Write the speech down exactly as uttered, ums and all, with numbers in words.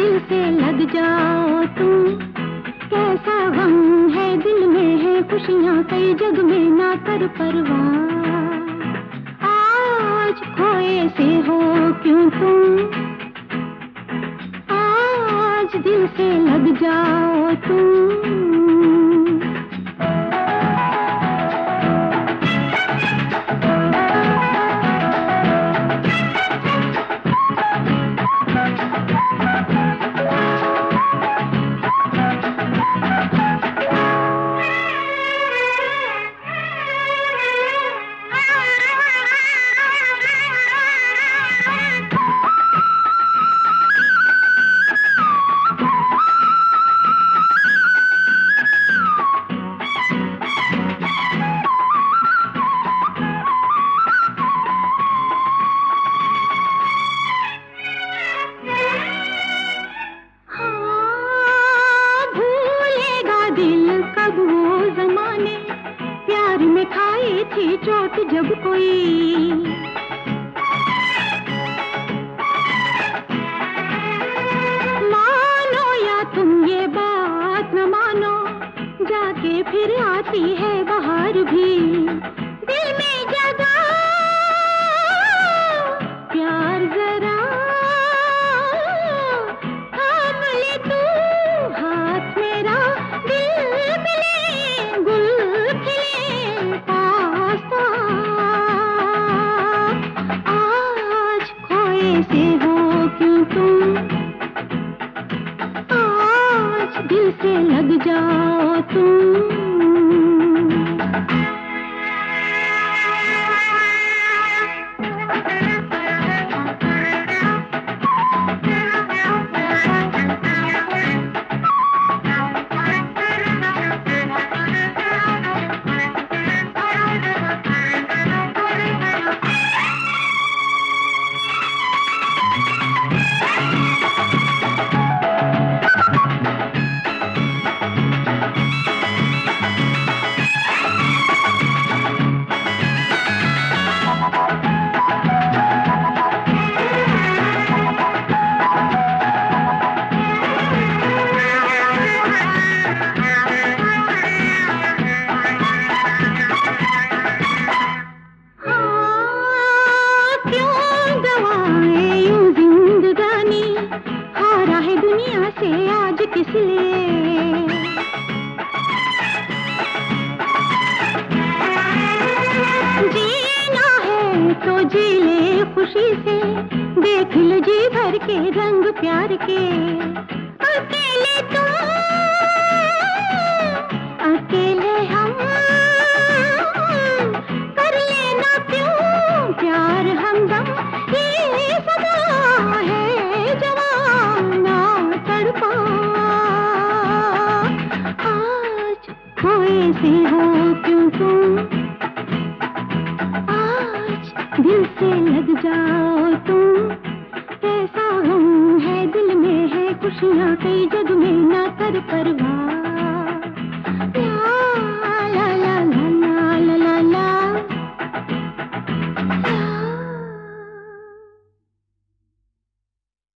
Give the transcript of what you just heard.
दिल से लग जाओ तुम, कैसा गम है दिल में है खुशियाँ कई जग में ना कर परवाह। आज खोए से हो क्यों तुम, आज दिल से लग जाओ तुम। खाई थी चोट जब कोई, मानो या तुम ये बात न मानो, जाके फिर आती है बाहर भी दिल में जगा प्यार जरा थाम ले तू हाथ मेरा, दिल मिले गुल खिले पास्ता। आज खोए से हो क्यों तुम, आज दिल से लग जाओ तुम। दुनिया से आज किस लिए जीना है तो जी ले खुशी से, देख ले जी भर के रंग प्यार के। अकेले तुम अकेले हम कर लेना क्यों प्यार हमदम, ये सदा है जवाना तड़पा। आज खोए से हो क्यों तुम, आज दिल से लग जाओ तुम। कैसा गम है दिल में है खुशियाँ कई जग में ना कर परवाह।